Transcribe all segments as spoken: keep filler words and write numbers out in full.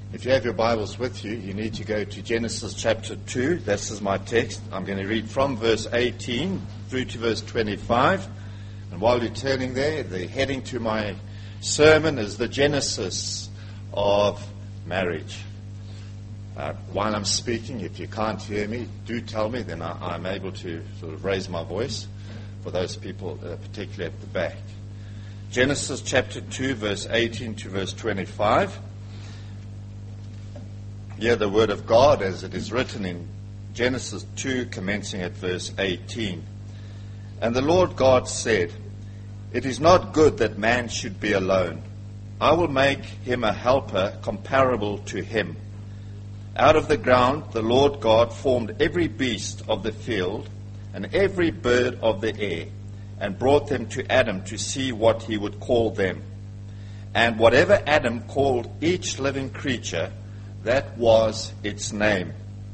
If you have your Bibles with you, you need to go to Genesis chapter two. This is my text. I'm going to read from verse eighteen through to verse twenty-five. And while you're turning there, the heading to my sermon is the Genesis of marriage. Uh, while I'm speaking, if you can't hear me, do tell me, then I, I'm able to sort of raise my voice for those people, uh, particularly at the back. Genesis chapter two, verse eighteen to verse twenty-five. Hear the word of God as it is written in Genesis two, commencing at verse eighteen. And the Lord God said, "It is not good that man should be alone. I will make him a helper comparable to him." Out of the ground the Lord God formed every beast of the field and every bird of the air, and brought them to Adam to see what he would call them. And whatever Adam called each living creature, that was its name.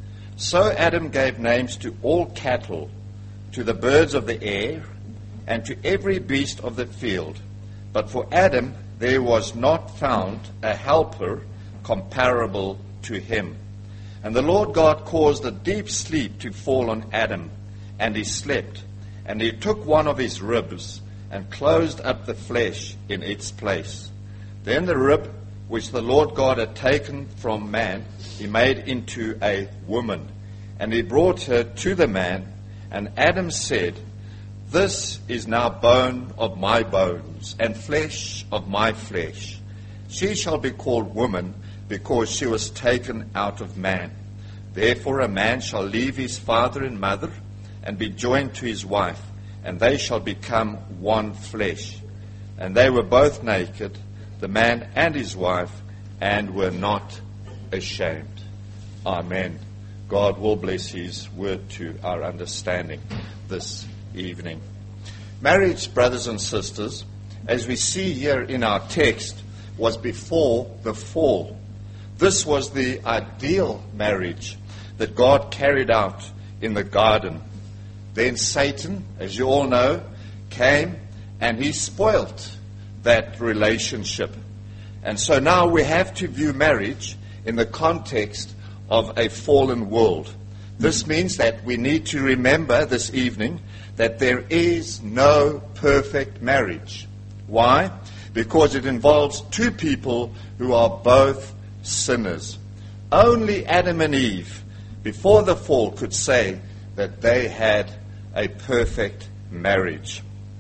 So Adam gave names to all cattle, to the birds of the air, and to every beast of the field. But for Adam there was not found a helper comparable to him. And the Lord God caused a deep sleep to fall on Adam, and he slept. And he took one of his ribs, and closed up the flesh in its place. Then the rib which the Lord God had taken from man, he made into a woman. And he brought her to the man, and Adam said, "This is now bone of my bones, and flesh of my flesh. She shall be called woman, because she was taken out of man. Therefore a man shall leave his father and mother, and be joined to his wife, and they shall become one flesh. And they were both naked, the man and his wife, and were not ashamed." Amen. God will bless his word to our understanding this evening. Marriage, brothers and sisters, as we see here in our text, was before the fall. This was the ideal marriage that God carried out in the garden. Then Satan, as you all know, came and he spoilt that relationship. And so now we have to view marriage in the context of a fallen world. This means that we need to remember this evening that there is no perfect marriage. Why? Because it involves two people who are both sinners. Only Adam and Eve, before the fall, could say that they had a perfect marriage.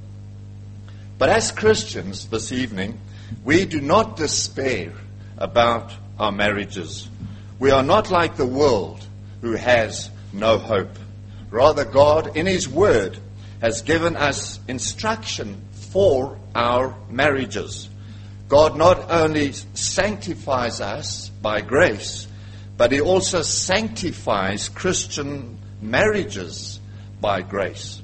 But as Christians this evening, we do not despair about our marriages. We are not like the world who has no hope. Rather, God, in his word, has given us instruction for our marriages. God not only sanctifies us by grace, but he also sanctifies Christian marriages by grace.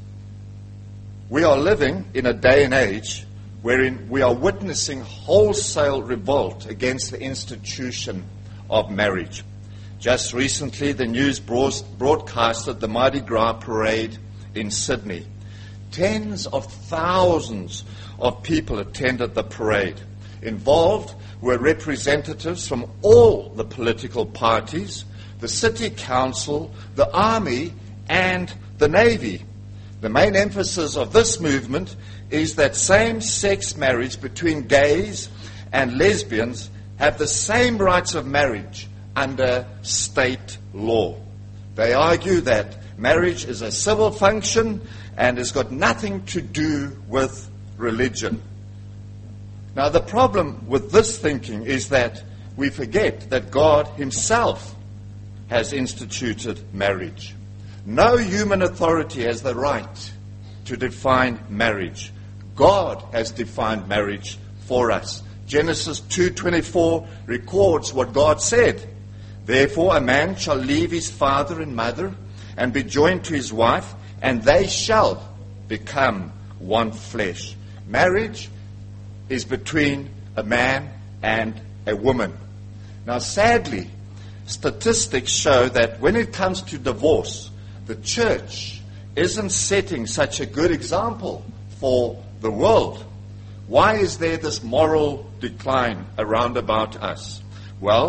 We are living in a day and age wherein we are witnessing wholesale revolt against the institution of marriage. Just recently, the news broadcasted the Mardi Gras parade in Sydney. Tens of thousands of people attended the parade. Involved were representatives from all the political parties, the city council, the army, and the navy. The main emphasis of this movement is that same-sex marriage between gays and lesbians have the same rights of marriage under state law. They argue that marriage is a civil function and has got nothing to do with religion. Now, the problem with this thinking is that we forget that God himself has instituted marriage. No human authority has the right to define marriage. God has defined marriage for us. Genesis two twenty-four records what God said. "Therefore a man shall leave his father and mother and be joined to his wife, and they shall become one flesh." Marriage is between a man and a woman. Now, sadly, statistics show that when it comes to divorce, the church isn't setting such a good example for the world. Why is there this moral decline around about us? Well,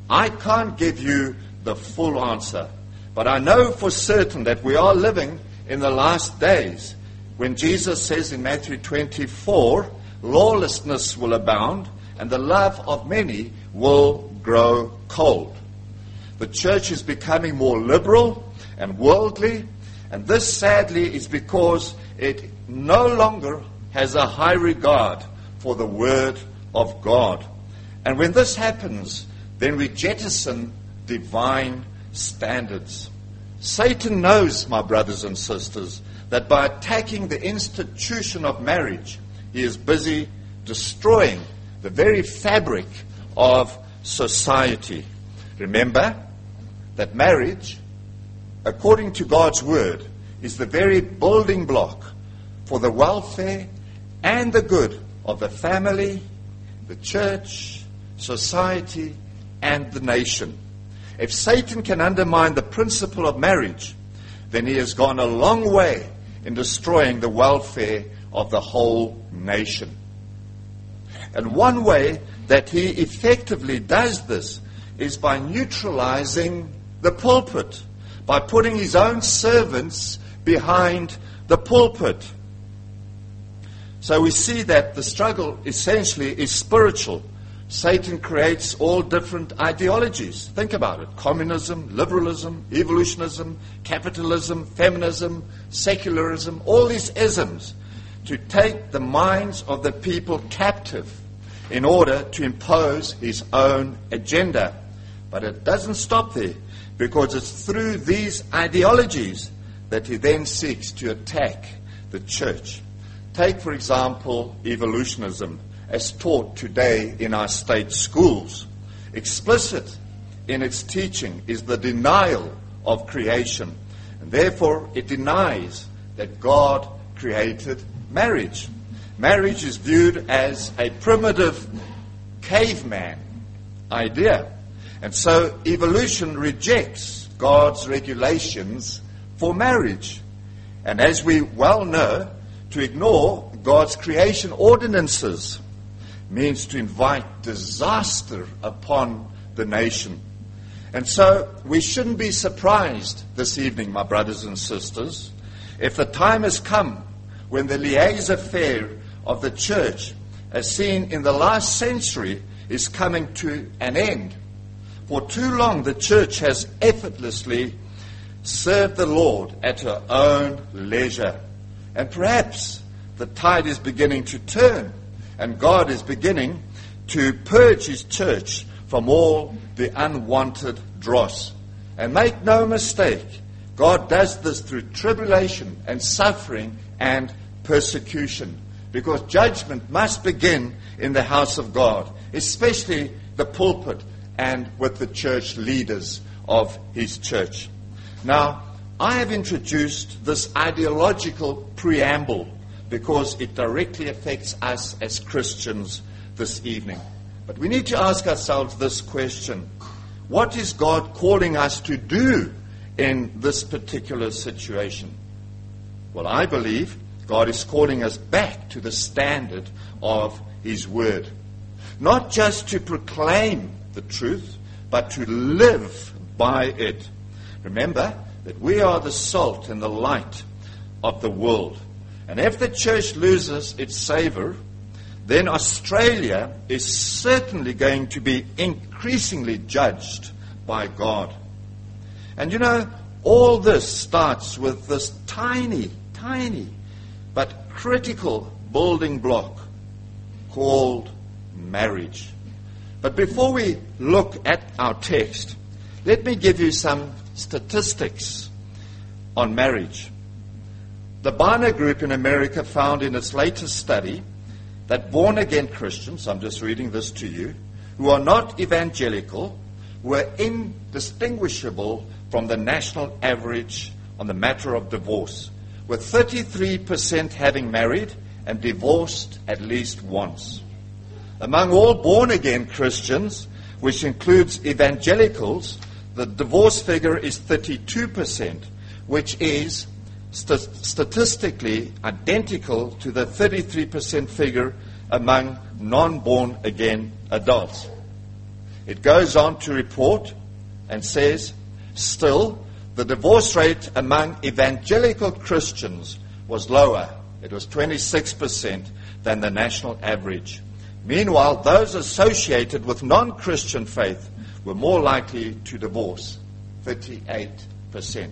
I can't give you the full answer, but I know for certain that we are living in the last days when Jesus says in Matthew twenty-four, lawlessness will abound and the love of many will grow cold. The church is becoming more liberal and worldly, and this sadly is because it no longer has a high regard for the Word of God. And when this happens, then we jettison divine standards. Satan knows, my brothers and sisters, that by attacking the institution of marriage, he is busy destroying the very fabric of society. Remember that marriage, according to God's Word, is the very building block for the welfare and the good of the family, the church, society, and the nation. If Satan can undermine the principle of marriage, then he has gone a long way in destroying the welfare of the whole nation. And one way that he effectively does this is by neutralizing the pulpit, by putting his own servants behind the pulpit. So we see that the struggle essentially is spiritual. Satan creates all different ideologies. Think about it. Communism, liberalism, evolutionism, capitalism, feminism, secularism, all these isms to take the minds of the people captive in order to impose his own agenda. But it doesn't stop there, because it's through these ideologies that he then seeks to attack the church. Take, for example, evolutionism, as taught today in our state schools. Explicit in its teaching is the denial of creation, and therefore it denies that God created marriage. Marriage is viewed as a primitive caveman idea, and so evolution rejects God's regulations for marriage. And as we well know, to ignore God's creation ordinances means to invite disaster upon the nation. And so we shouldn't be surprised this evening, my brothers and sisters, if the time has come when the laissez-faire of the church, as seen in the last century, is coming to an end. For too long the church has effortlessly served the Lord at her own leisure. And perhaps the tide is beginning to turn, and God is beginning to purge his church from all the unwanted dross. And make no mistake, God does this through tribulation and suffering and persecution, because judgment must begin in the house of God, especially the pulpit and with the church leaders of his church. Now, I have introduced this ideological preamble because it directly affects us as Christians this evening. But we need to ask ourselves this question: what is God calling us to do in this particular situation? Well, I believe God is calling us back to the standard of his word. Not just to proclaim the truth, but to live by it. Remember that we are the salt and the light of the world. And if the church loses its savor, then Australia is certainly going to be increasingly judged by God. And you know, all this starts with this tiny, tiny, but critical building block called marriage. But before we look at our text, let me give you some statistics on marriage. The Barna Group in America found in its latest study that born-again Christians, I'm just reading this to you, who are not evangelical, were indistinguishable from the national average on the matter of divorce, with thirty-three percent having married and divorced at least once. Among all born-again Christians, which includes evangelicals, the divorce figure is thirty-two percent, which is st- statistically identical to the thirty-three percent figure among non-born-again adults. It goes on to report and says, still, the divorce rate among evangelical Christians was lower. It was twenty-six percent than the national average. Meanwhile, those associated with non-Christian faith were more likely to divorce, thirty-eight percent.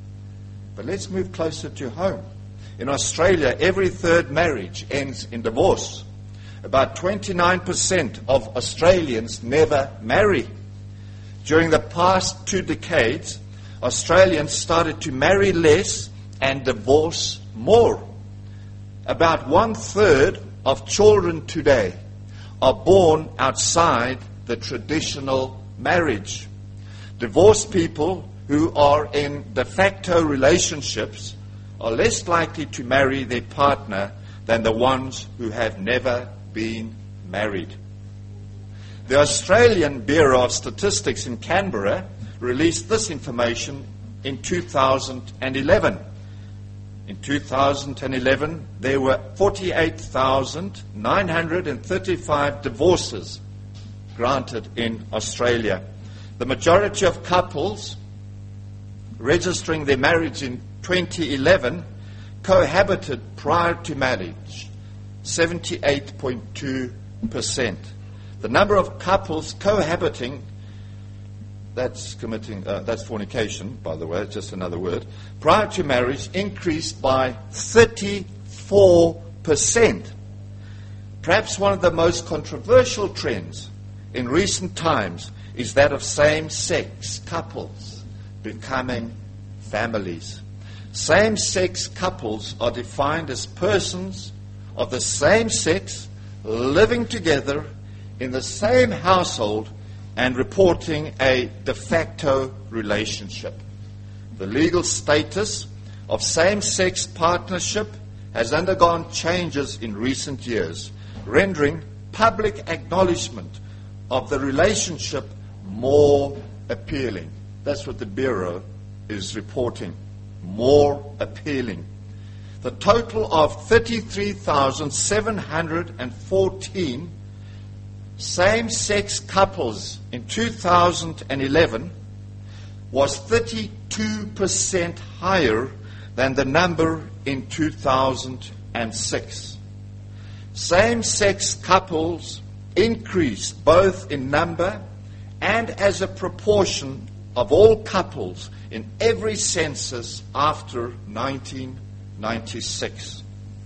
But let's move closer to home. In Australia, every third marriage ends in divorce. About twenty-nine percent of Australians never marry. During the past two decades, Australians started to marry less and divorce more. About one-third of children today are born outside the traditional marriage. Divorced people who are in de facto relationships are less likely to marry their partner than the ones who have never been married. The Australian Bureau of Statistics in Canberra released this information in two thousand eleven. In two thousand eleven, there were forty-eight thousand nine hundred thirty-five divorces granted in Australia. The majority of couples registering their marriage in twenty eleven cohabited prior to marriage, seventy-eight point two percent. The number of couples cohabiting, that's committing, uh, that's fornication, by the way, it's just another word, prior to marriage increased by thirty-four percent. Perhaps one of the most controversial trends in recent times is that of same-sex couples becoming families. Same-sex couples are defined as persons of the same sex living together in the same household and reporting a de facto relationship. The legal status of same-sex partnership has undergone changes in recent years, rendering public acknowledgement of the relationship more appealing. That's what the Bureau is reporting. More appealing. The total of thirty-three thousand seven hundred fourteen same-sex couples in two thousand eleven was thirty-two percent higher than the number in two thousand six. Same-sex couples increased both in number and as a proportion of all couples in every census after nineteen ninety-six.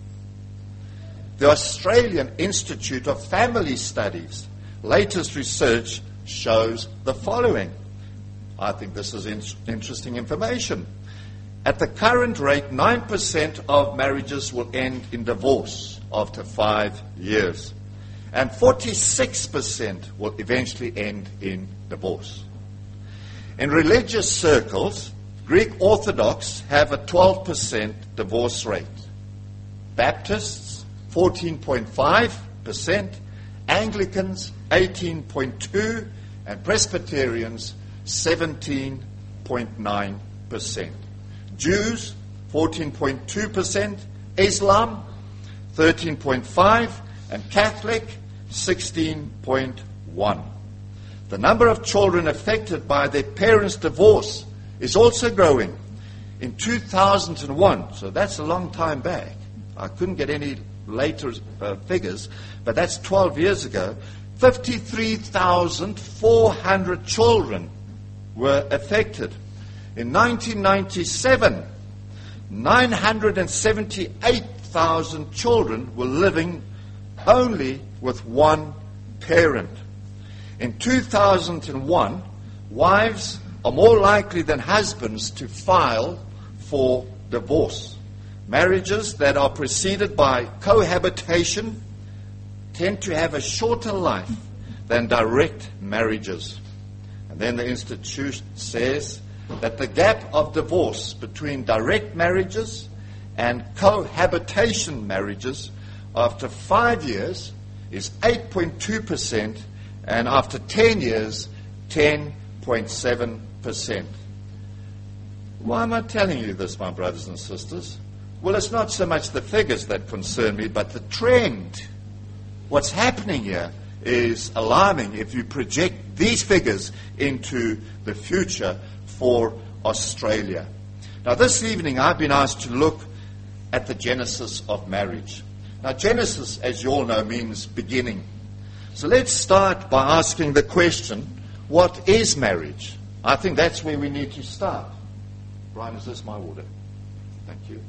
The Australian Institute of Family Studies' latest research shows the following. I think this is in- interesting information. At the current rate, nine percent of marriages will end in divorce after five years. And forty-six percent will eventually end in divorce. In religious circles, Greek Orthodox have a twelve percent divorce rate. Baptists, fourteen point five percent. Anglicans, eighteen point two percent. And Presbyterians, seventeen point nine percent. Jews, fourteen point two percent. Islam, thirteen point five percent. And Catholic, sixteen point one percent. The number of children affected by their parents' divorce is also growing. In two thousand one, so that's a long time back, I couldn't get any later uh, figures, but that's twelve years ago, fifty-three thousand four hundred children were affected. In nineteen ninety-seven, nine hundred seventy-eight thousand children were living only with one parent. In two thousand one, wives are more likely than husbands to file for divorce. Marriages that are preceded by cohabitation tend to have a shorter life than direct marriages. And then the Institute says that the gap of divorce between direct marriages and cohabitation marriages after five years is eight point two percent, and after ten years, ten point seven percent. Why am I telling you this, my brothers and sisters? Well, it's not so much the figures that concern me, but the trend. What's happening here is alarming if you project these figures into the future for Australia. Now, this evening I've been asked to look at the genesis of marriage. Now, Genesis, as you all know, means beginning. So let's start by asking the question, what is marriage? I think that's where we need to start. Brian, is this my order? Thank you.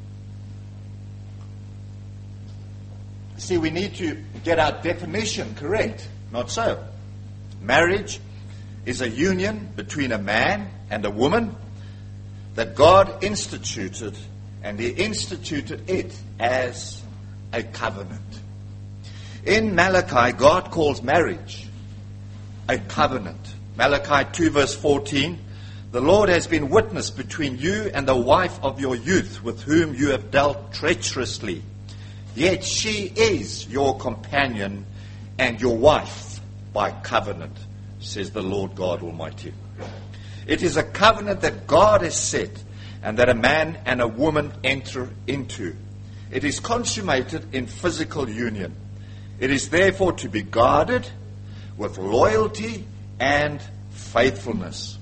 See, we need to get our definition correct. Not so. Marriage is a union between a man and a woman that God instituted, and He instituted it as a covenant. In Malachi, God calls marriage a covenant. Malachi two verse fourteen, the Lord has been witness between you and the wife of your youth, with whom you have dealt treacherously. Yet she is your companion and your wife by covenant, says the Lord God Almighty. It is a covenant that God has set and that a man and a woman enter into. It is consummated in physical union. It is therefore to be guarded with loyalty and faithfulness.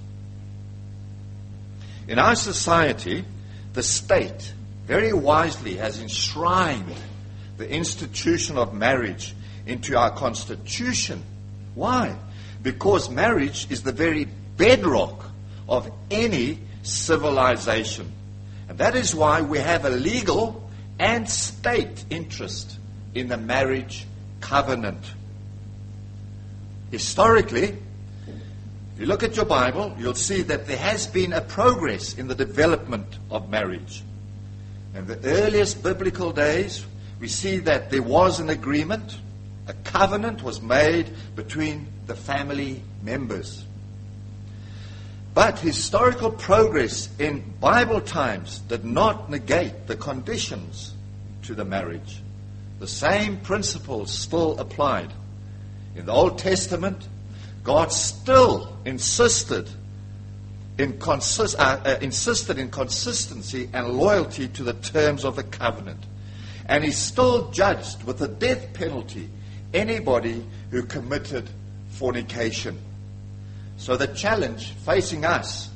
In our society, the state very wisely has enshrined the institution of marriage into our constitution. Why? Because marriage is the very bedrock of any civilization. And that is why we have a legal and state interest in the marriage covenant. Historically, if you look at your Bible, you'll see that there has been a progress in the development of marriage. In the earliest biblical days, we see that there was an agreement, a covenant was made between the family members. But historical progress in Bible times did not negate the conditions to the marriage. The same principles still applied. In the Old Testament, God still insisted in, consist, uh, uh, insisted in consistency and loyalty to the terms of the covenant. And He still judged with the death penalty anybody who committed fornication. So the challenge facing us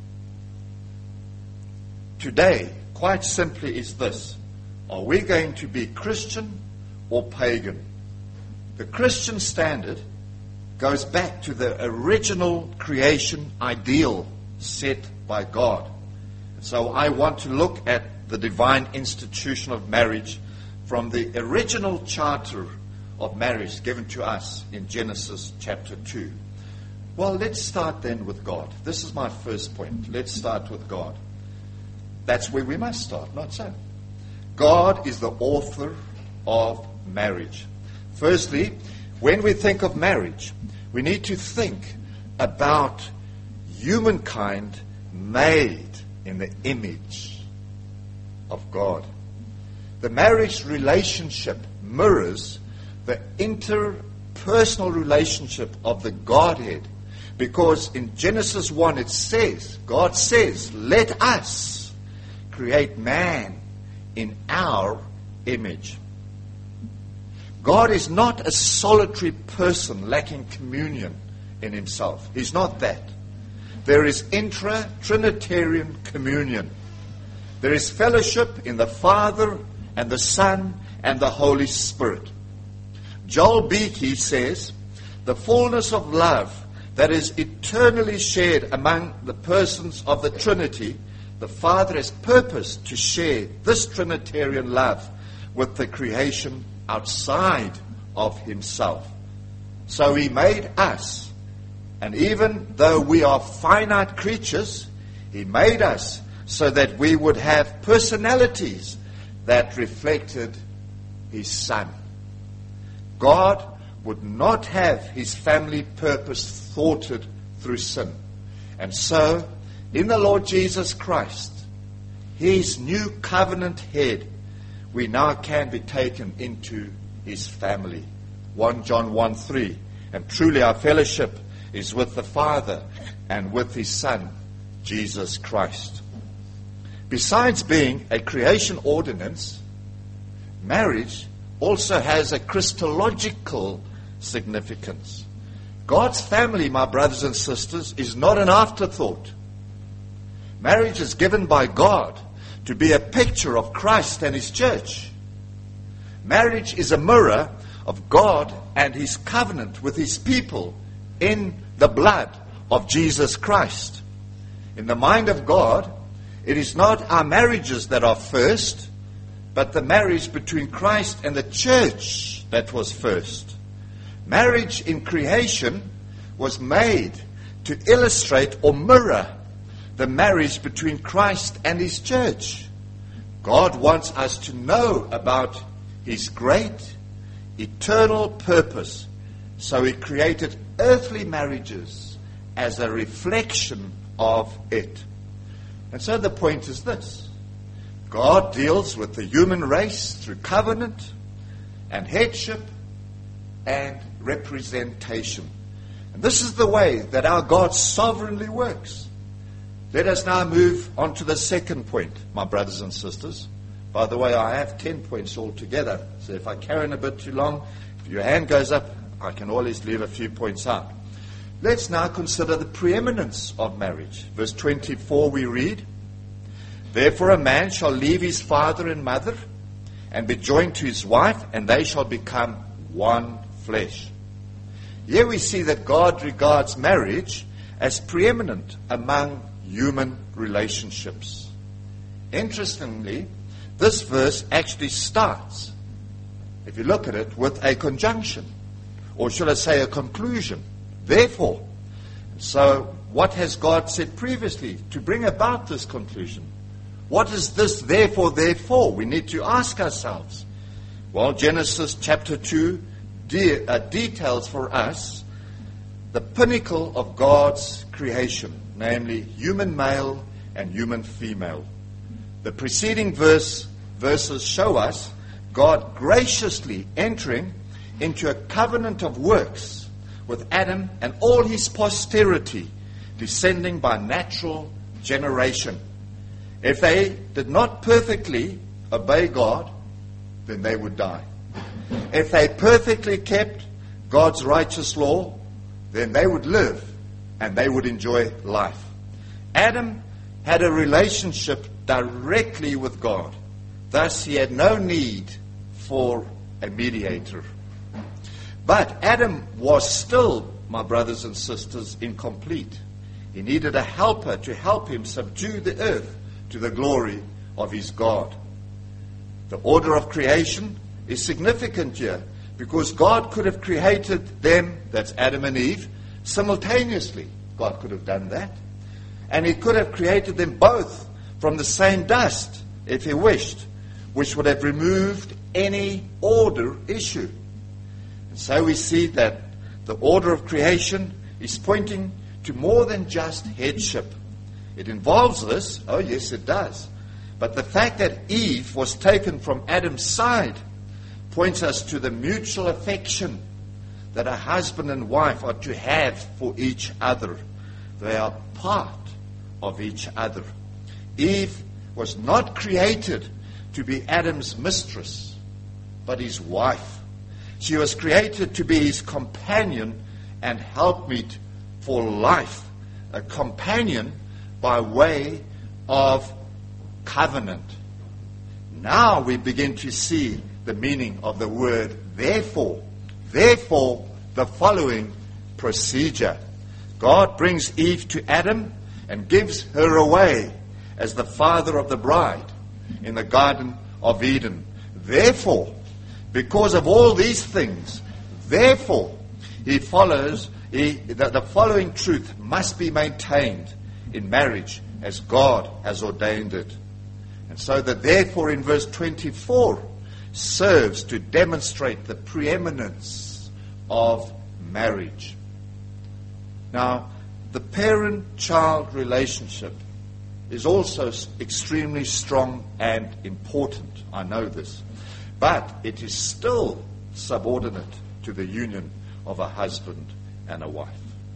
today, quite simply, is this. Are we going to be Christian or pagan? The Christian standard goes back to the original creation ideal set by God. So I want to look at the divine institution of marriage from the original charter of marriage given to us in Genesis chapter two. Well, let's start then with God. This is my first point. Let's start with God. That's where we must start, not so. God is the author of marriage. Firstly, when we think of marriage, we need to think about humankind made in the image of God. The marriage relationship mirrors the interpersonal relationship of the Godhead, because in Genesis one it says, God says, let us create man in our image. God is not a solitary person lacking communion in Himself. He's not that. There is intra-Trinitarian communion. There is fellowship in the Father and the Son and the Holy Spirit. Joel Beeke says, the fullness of love that is eternally shared among the persons of the Trinity, the Father has purposed to share this Trinitarian love with the creation outside of Himself. So He made us, and even though we are finite creatures, He made us so that we would have personalities that reflected His Son. God would not have His family purpose thwarted through sin. And so, in the Lord Jesus Christ, His new covenant head, we now can be taken into His family. First John one three. And truly our fellowship is with the Father and with His Son, Jesus Christ. Besides being a creation ordinance, marriage also has a Christological significance. God's family, my brothers and sisters, is not an afterthought. Marriage is given by God to be a picture of Christ and His church. Marriage is a mirror of God and His covenant with His people in the blood of Jesus Christ. In the mind of God, it is not our marriages that are first, but the marriage between Christ and the church that was first. Marriage in creation was made to illustrate or mirror the marriage between Christ and His church. God wants us to know about His great, eternal purpose. So He created earthly marriages as a reflection of it. And so the point is this. God deals with the human race through covenant and headship and representation. And this is the way that our God sovereignly works. Let us now move on to the second point, my brothers and sisters. By the way, I have ten points altogether. So if I carry on a bit too long, if your hand goes up, I can always leave a few points out. Let's now consider the preeminence of marriage. Verse twenty-four we read, "Therefore a man shall leave his father and mother and be joined to his wife, and they shall become one flesh." Here we see that God regards marriage as preeminent among human relationships. Interestingly, this verse actually starts, if you look at it, with a conjunction, or should I say a conclusion. Therefore. So what has God said previously to bring about this conclusion? What is this therefore, therefore? We need to ask ourselves. Well, Genesis chapter two de- uh, details for us the pinnacle of God's creation, namely human male and human female. The preceding verse verses show us God graciously entering into a covenant of works with Adam and all his posterity, descending by natural generation. If they did not perfectly obey God, then they would die. If they perfectly kept God's righteous law, then they would live and they would enjoy life. Adam had a relationship directly with God. Thus, he had no need for a mediator. But Adam was still, my brothers and sisters, incomplete. He needed a helper to help him subdue the earth to the glory of his God. The order of creation is significant here because God could have created them, that's Adam and Eve, simultaneously. God could have done that. And He could have created them both from the same dust, if He wished, which would have removed any order issue. And so we see that the order of creation is pointing to more than just headship. It involves this, oh yes it does. But the fact that Eve was taken from Adam's side points us to the mutual affection that a husband and wife are to have for each other. They are part of each other. Eve was not created to be Adam's mistress, but his wife. She was created to be his companion and helpmeet for life. A companion by way of covenant. Now we begin to see the meaning of the word therefore. Therefore, the following procedure. God brings Eve to Adam and gives her away as the father of the bride in the Garden of Eden. Therefore, because of all these things, therefore, he follows, he, the, the following truth must be maintained in marriage as God has ordained it. And so the therefore in verse twenty-four serves to demonstrate the preeminence of marriage. Now, the parent-child relationship is also extremely strong and important. I know this. But it is still subordinate to the union of a husband and a wife.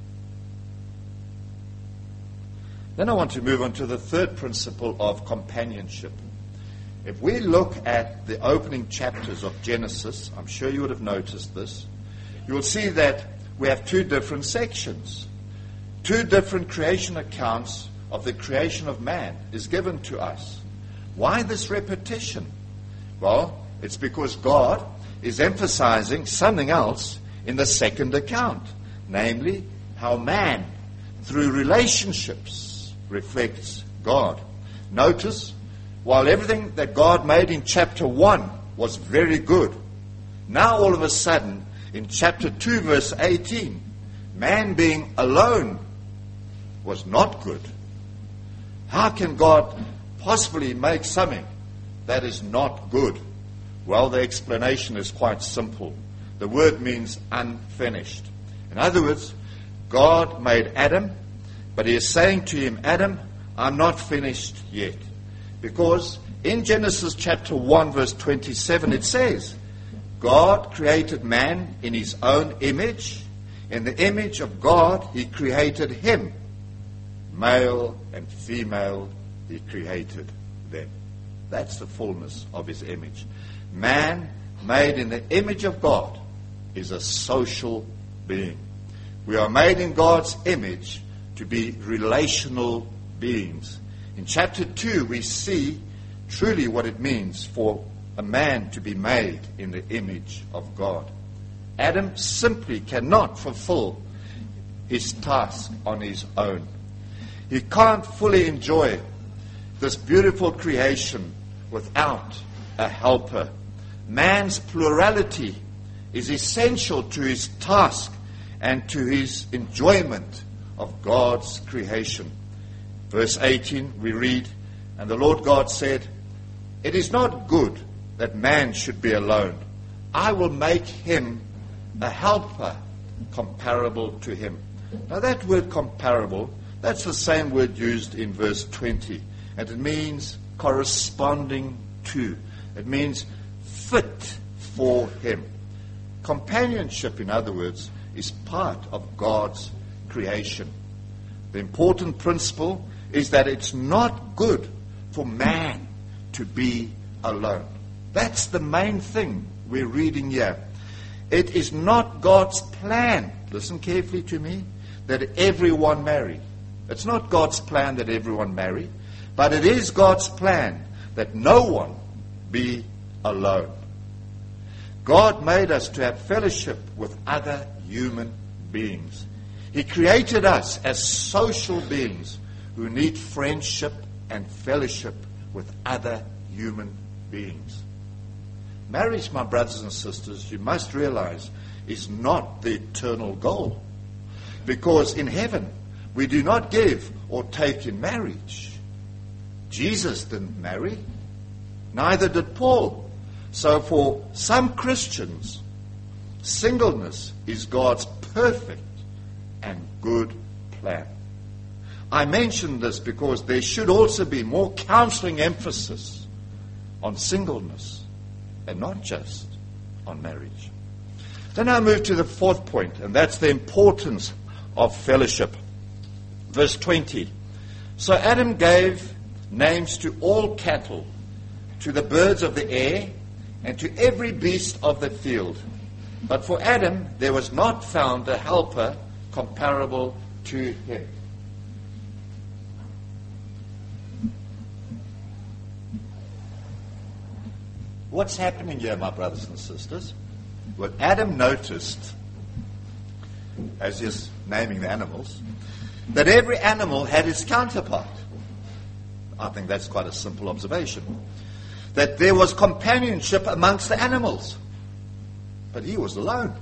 Then I want to move on to the third principle of companionship. If we look at the opening chapters of Genesis, I'm sure you would have noticed this, you will see that we have two different sections. Two different creation accounts of the creation of man is given to us. Why this repetition? Well, it's because God is emphasizing something else in the second account, namely how man, through relationships, reflects God. Notice, while everything that God made in chapter one was very good, now all of a sudden, in chapter two, verse eighteen, man being alone was not good. How can God possibly make something that is not good? Well, the explanation is quite simple. The word means unfinished. In other words, God made Adam, but he is saying to him, Adam, I'm not finished yet. Because in Genesis chapter one, verse twenty-seven, it says, God created man in his own image. In the image of God, he created him. Male and female, he created them. That's the fullness of his image. Man, made in the image of God, is a social being. We are made in God's image to be relational beings. In chapter two, we see truly what it means for a man to be made in the image of God. Adam simply cannot fulfill his task on his own. He can't fully enjoy this beautiful creation without a helper. Man's plurality is essential to his task and to his enjoyment of God's creation. Verse eighteen, we read, and the Lord God said, it is not good that man should be alone. I will make him a helper comparable to him. Now that word comparable, that's the same word used in verse twenty. And it means corresponding to. It means fit for him. Companionship, in other words, is part of God's creation. The important principle is that it's not good for man to be alone. That's the main thing we're reading here. It is not God's plan, listen carefully to me, that everyone marry. It's not God's plan that everyone marry, but it is God's plan that no one be alone. God made us to have fellowship with other human beings. He created us as social beings who need friendship and fellowship with other human beings. Marriage, my brothers and sisters, you must realize, is not the eternal goal. Because in heaven, we do not give or take in marriage. Jesus didn't marry. Neither did Paul. So for some Christians, singleness is God's perfect and good plan. I mention this because there should also be more counseling emphasis on singleness and not just on marriage. Then I move to the fourth point, and that's the importance of fellowship. Verse twenty. So Adam gave names to all cattle, to the birds of the air, and to every beast of the field. But for Adam there was not found a helper comparable to him. What's happening here, my brothers and sisters? Well, Adam noticed, as he's naming the animals, that every animal had its counterpart. I think that's quite a simple observation. That there was companionship amongst the animals. But he was alone.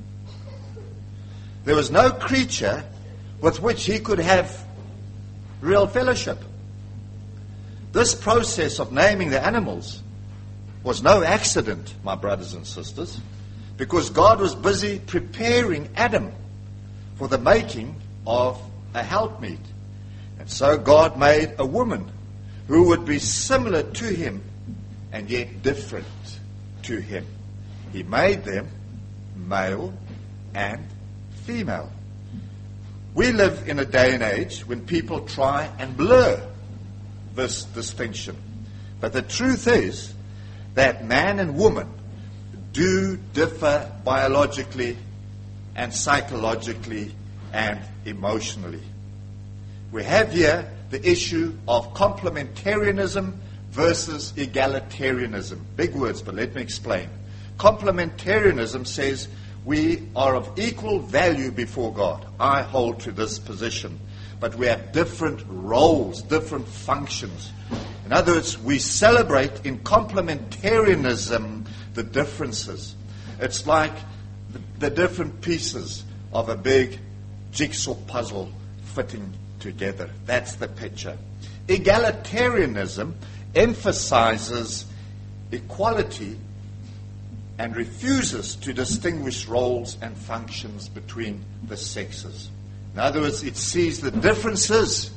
There was no creature with which he could have real fellowship. This process of naming the animals was no accident, my brothers and sisters, because God was busy preparing Adam for the making of a helpmeet. And so God made a woman who would be similar to him and yet different to him. He made them male and female. We live in a day and age when people try and blur this distinction. But the truth is that man and woman do differ biologically and psychologically and emotionally. We have here the issue of complementarianism versus egalitarianism. Big words, but let me explain. Complementarianism says we are of equal value before God. I hold to this position. But we have different roles, different functions. In other words, we celebrate in complementarianism the differences. It's like the, the different pieces of a big jigsaw puzzle fitting together. That's the picture. Egalitarianism emphasizes equality and refuses to distinguish roles and functions between the sexes. In other words, it sees the differences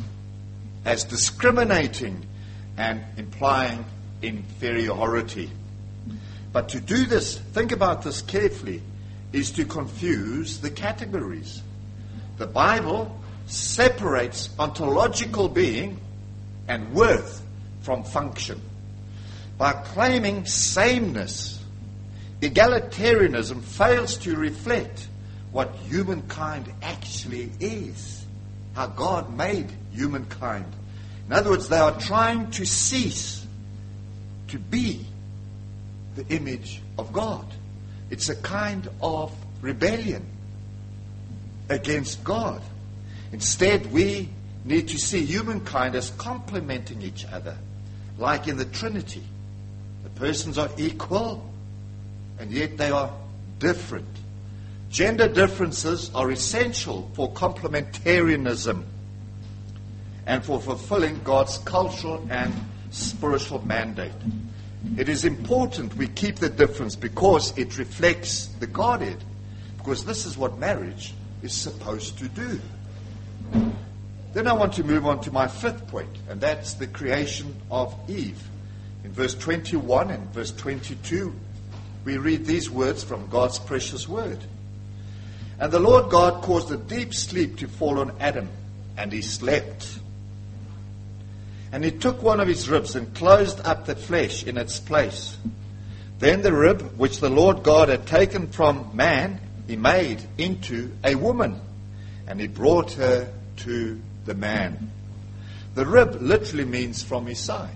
as discriminating and implying inferiority. But to do this, think about this carefully, is to confuse the categories. The Bible separates ontological being and worth from function. By claiming sameness, egalitarianism fails to reflect what humankind actually is, how God made humankind. In other words, they are trying to cease to be the image of God. It's a kind of rebellion against God. Instead, we need to see humankind as complementing each other, like in the Trinity. The persons are equal, and yet they are different. Gender differences are essential for complementarianism and for fulfilling God's cultural and spiritual mandate. It is important we keep the difference because it reflects the Godhead, because this is what marriage is supposed to do. Then I want to move on to my fifth point, and that's the creation of Eve. In verse twenty-one and verse twenty-two, we read these words from God's precious word. And the Lord God caused a deep sleep to fall on Adam, and he slept. And he took one of his ribs and closed up the flesh in its place. Then the rib which the Lord God had taken from man, he made into a woman, and he brought her to the man. The rib literally means from his side.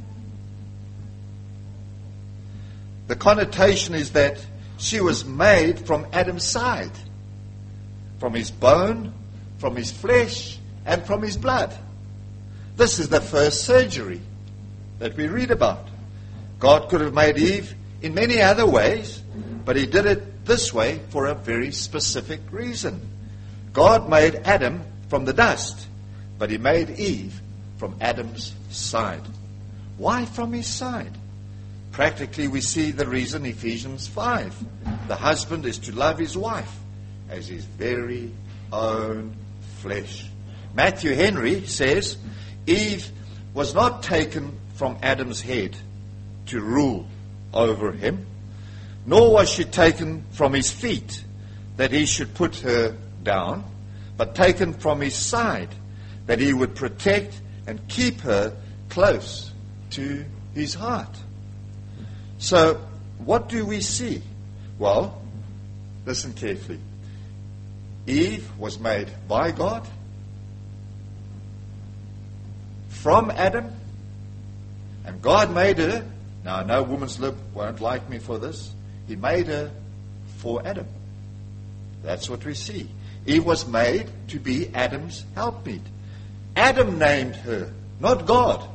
The connotation is that she was made from Adam's side, from his bone, from his flesh, and from his blood. This is the first surgery that we read about. God could have made Eve in many other ways, but he did it this way for a very specific reason. God made Adam from the dust, but he made Eve from Adam's side. Why from his side? Practically, we see the reason, Ephesians five. The husband is to love his wife as his very own flesh. Matthew Henry says, Eve was not taken from Adam's head to rule over him, nor was she taken from his feet that he should put her down, but taken from his side that he would protect and keep her close to his heart. So, what do we see? Well, listen carefully. Eve was made by God, from Adam, and God made her. Now, no woman's lip won't like me for this. He made her for Adam. That's what we see. Eve was made to be Adam's helpmeet. Adam named her, not God.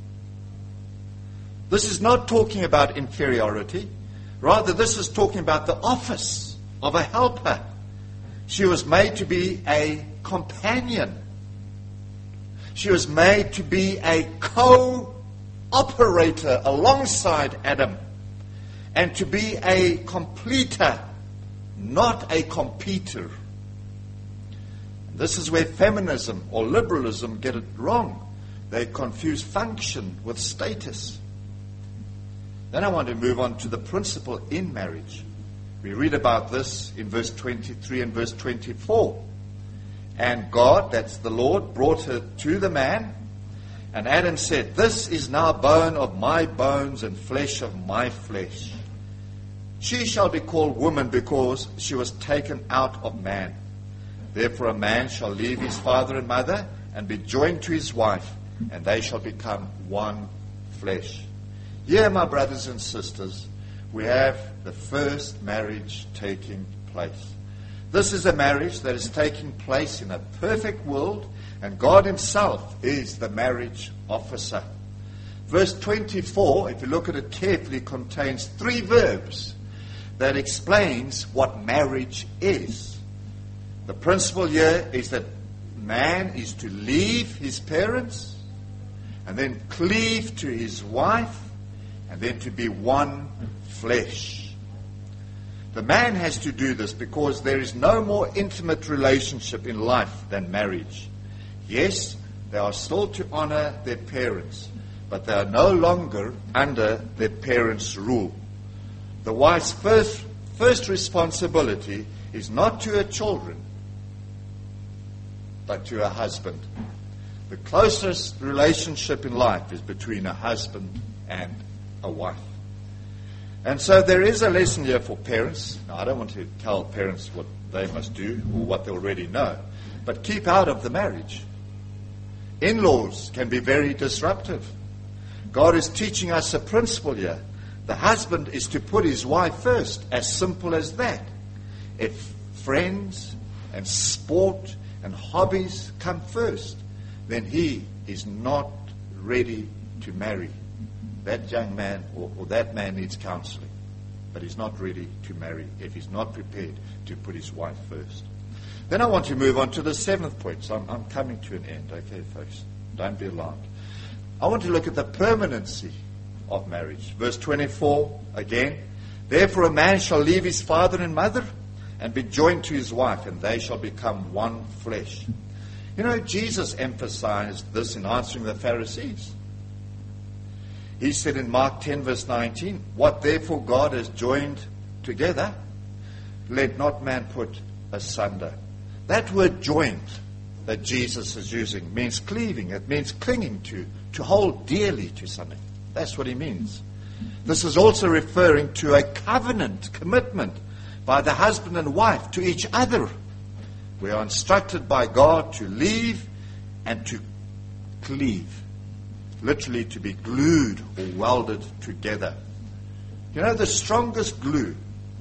This is not talking about inferiority. Rather, this is talking about the office of a helper. She was made to be a companion. She was made to be a co-operator alongside Adam, and to be a completer, not a competitor. This is where feminism or liberalism get it wrong. They confuse function with status. Then I want to move on to the principle in marriage. We read about this in verse twenty-three and verse twenty-four. And God, that's the Lord, brought her to the man. And Adam said, this is now bone of my bones and flesh of my flesh. She shall be called woman because she was taken out of man. Therefore a man shall leave his father and mother and be joined to his wife, and they shall become one flesh. Here, my brothers and sisters, we have the first marriage taking place. This is a marriage that is taking place in a perfect world, and God himself is the marriage officer. Verse twenty-four, if you look at it carefully, contains three verbs that explains what marriage is. The principle here is that man is to leave his parents and then cleave to his wife and then to be one flesh. The man has to do this because there is no more intimate relationship in life than marriage. Yes, they are still to honor their parents, but they are no longer under their parents' rule. The wife's first, first responsibility is not to her children, but to her husband. The closest relationship in life is between a husband and a wife. And so there is a lesson here for parents. Now, I don't want to tell parents what they must do or what they already know, but keep out of the marriage. In-laws can be very disruptive. God is teaching us a principle here. The husband is to put his wife first, as simple as that. If friends and sport and hobbies come first, then he is not ready to marry. That young man or, or that man needs counseling, but he's not ready to marry if he's not prepared to put his wife first. Then I want to move on to the seventh point. So I'm, I'm coming to an end. Okay, folks, don't be alarmed. I want to look at the permanency of marriage. Verse twenty-four again. Therefore a man shall leave his father and mother and be joined to his wife, and they shall become one flesh. You know, Jesus emphasized this in answering the Pharisees. He said in Mark ten verse nineteen, what therefore God has joined together, let not man put asunder. That word joined that Jesus is using means cleaving. It means clinging to, to hold dearly to something. That's what he means. This is also referring to a covenant commitment by the husband and wife to each other. We are instructed by God to leave and to cleave. Literally to be glued or welded together. You know, the strongest glue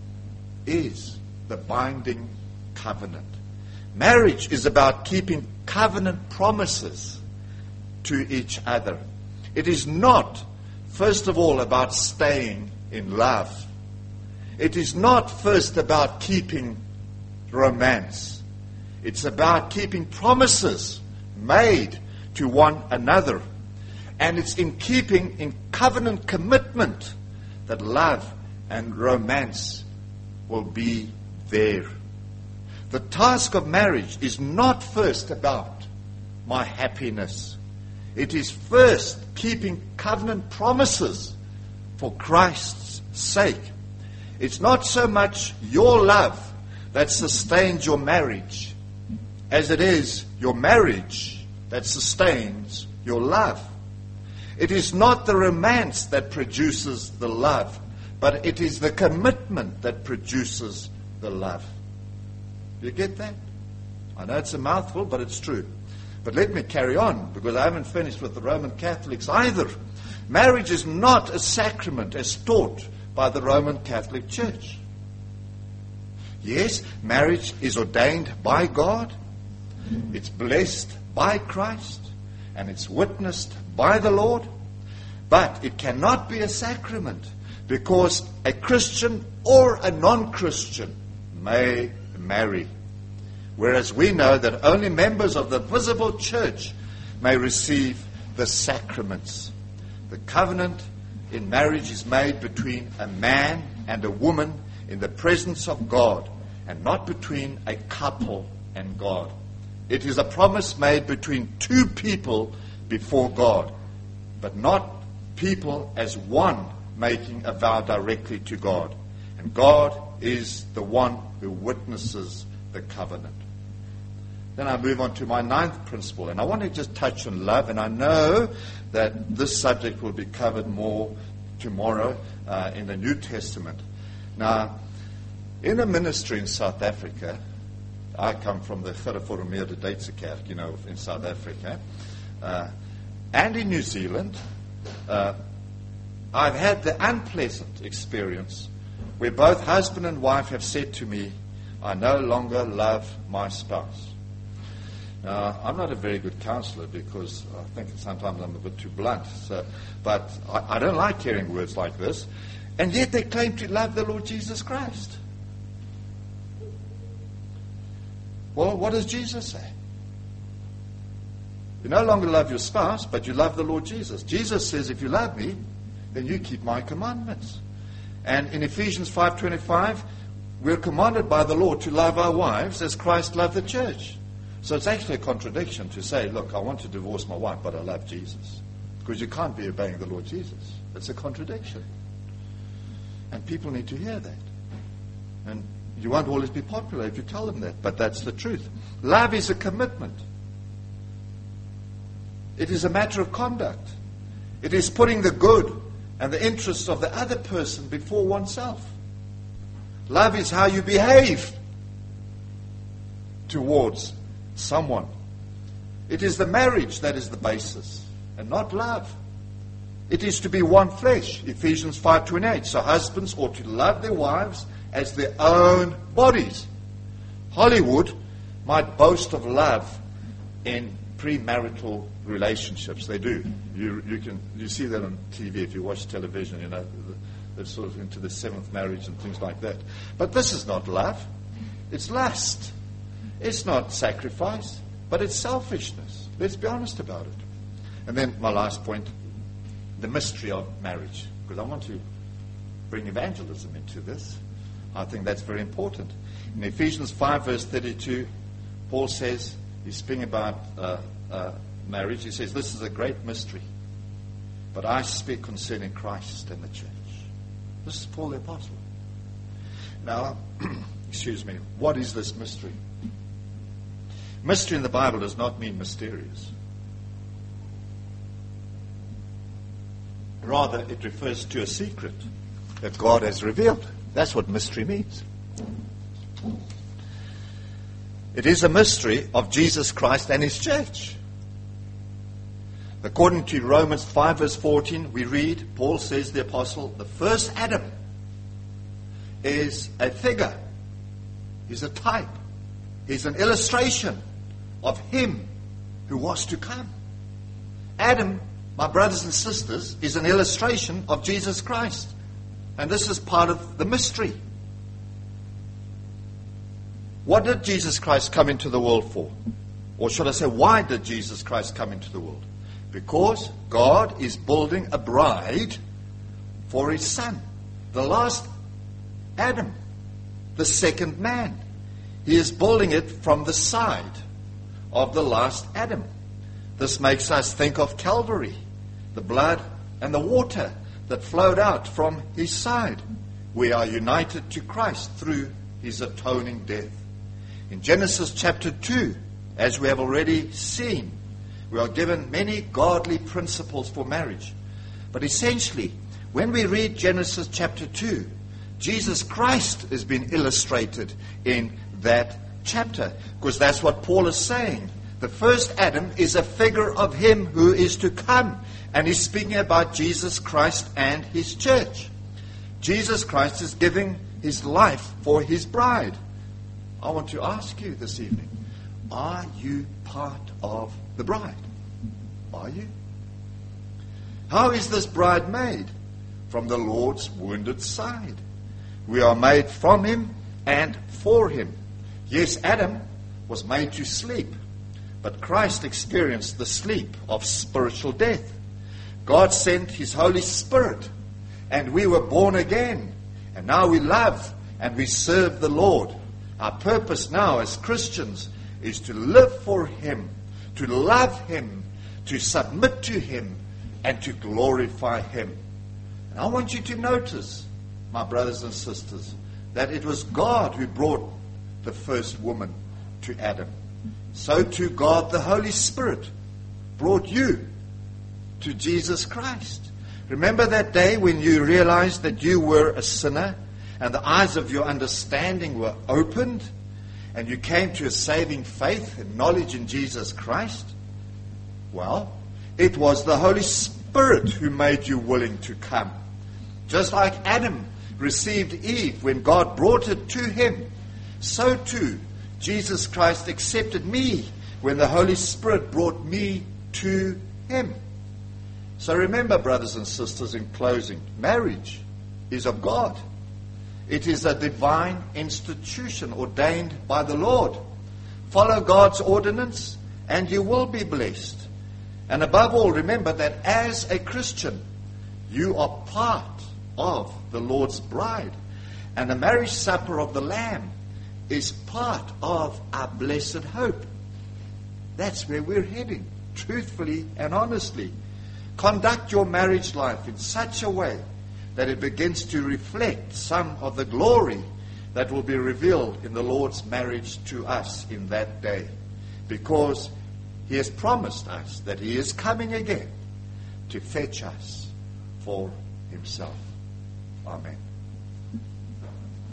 is the binding covenant. Marriage is about keeping covenant promises to each other. It is not, first of all, about staying in love. It is not first about keeping romance. It's about keeping promises made to one another. And it's in keeping in covenant commitment that love and romance will be there. The task of marriage is not first about my happiness. It is first keeping covenant promises for Christ's sake. It's not so much your love that sustains your marriage as it is your marriage that sustains your love. It is not the romance that produces the love, but it is the commitment that produces the love. You get that? I know it's a mouthful, but it's true. But let me carry on, because I haven't finished with the Roman Catholics either. Marriage is not a sacrament as taught by the Roman Catholic Church. Yes, marriage is ordained by God. It's blessed by Christ. And it's witnessed by the Lord. But it cannot be a sacrament, because a Christian or a non-Christian may marry. Whereas we know that only members of the visible church may receive the sacraments. The covenant in marriage is made between a man and a woman in the presence of God, and not between a couple and God. It is a promise made between two people before God, but not people as one making a vow directly to God. And God is the one who witnesses the covenant. Then I move on to my ninth principle, and I want to just touch on love, and I know that this subject will be covered more tomorrow uh, in the New Testament. Now, in a ministry in South Africa, I come from the Gereformeerde Duitse Kerk, you know, in South Africa, uh, and in New Zealand, uh, I've had the unpleasant experience where both husband and wife have said to me, I no longer love my spouse. Now, I'm not a very good counselor because I think sometimes I'm a bit too blunt, so, but I, I don't like hearing words like this, and yet they claim to love the Lord Jesus Christ. Well, what does Jesus say? You no longer love your spouse, but you love the Lord Jesus. Jesus says, if you love me, then you keep my commandments. And in Ephesians five twenty-five, we're commanded by the Lord to love our wives as Christ loved the church. So it's actually a contradiction to say, look, I want to divorce my wife, but I love Jesus. Because you can't be obeying the Lord Jesus. It's a contradiction. And people need to hear that. And you won't always be popular if you tell them that, but that's the truth. Love is a commitment. It is a matter of conduct. It is putting the good and the interests of the other person before oneself. Love is how you behave towards someone. It is the marriage that is the basis, and not love. It is to be one flesh, Ephesians five twenty-eight. So husbands ought to love their wives as their own bodies. Hollywood might boast of love in premarital relationships. They do. You you can you see that on T V if you watch television. You know, they're sort of into the seventh marriage and things like that. But this is not love. It's lust. It's not sacrifice, but it's selfishness. Let's be honest about it. And then my last point, the mystery of marriage, because I want to bring evangelism into this. I think that's very important. In Ephesians five verse thirty-two, Paul says, he's speaking about uh, uh, marriage. He says, this is a great mystery, but I speak concerning Christ and the church. This is Paul the Apostle. Now, excuse me, what is this mystery? Mystery in the Bible does not mean mysterious. Rather, it refers to a secret that God has revealed. That's what mystery means. It is a mystery of Jesus Christ and His church. According to Romans five verse fourteen, we read, Paul says, the apostle, the first Adam is a figure. He's a type. He's an illustration of Him who was to come. Adam, my brothers and sisters, is an illustration of Jesus Christ. And this is part of the mystery. What did Jesus Christ come into the world for? Or should I say, why did Jesus Christ come into the world? Because God is building a bride for His Son, the last Adam, the second man. He is building it from the side of the last Adam. This makes us think of Calvary, the blood and the water that flowed out from His side. We are united to Christ through His atoning death. In Genesis chapter two, as we have already seen, we are given many godly principles for marriage. But essentially, when we read Genesis chapter two, Jesus Christ has been illustrated in that chapter, because that's what Paul is saying. The first Adam is a figure of Him who is to come, and he's speaking about Jesus Christ and His church. Jesus Christ is giving His life for His bride. I want to ask you this evening, are you part of the bride? Are you? How is this bride made? From the Lord's wounded side. We are made from Him and for Him. Yes, Adam was made to sleep, but Christ experienced the sleep of spiritual death. God sent His Holy Spirit, and we were born again. And now we love and we serve the Lord. Our purpose now as Christians is to live for Him, to love Him, to submit to Him, and to glorify Him. And I want you to notice, my brothers and sisters, that it was God who brought the first woman to Adam. So too God, the Holy Spirit, brought you to Jesus Christ. Remember that day when you realized that you were a sinner and the eyes of your understanding were opened, and you came to a saving faith and knowledge in Jesus Christ? Well, it was the Holy Spirit who made you willing to come. Just like Adam received Eve when God brought it to him, so too Jesus Christ accepted me when the Holy Spirit brought me to him. So remember, brothers and sisters, in closing, marriage is of God. It is a divine institution ordained by the Lord. Follow God's ordinance and you will be blessed. And above all, remember that as a Christian, you are part of the Lord's bride. And the marriage supper of the Lamb is part of our blessed hope. That's where we're heading, truthfully and honestly. Conduct your marriage life in such a way that it begins to reflect some of the glory that will be revealed in the Lord's marriage to us in that day. Because He has promised us that He is coming again to fetch us for Himself. Amen.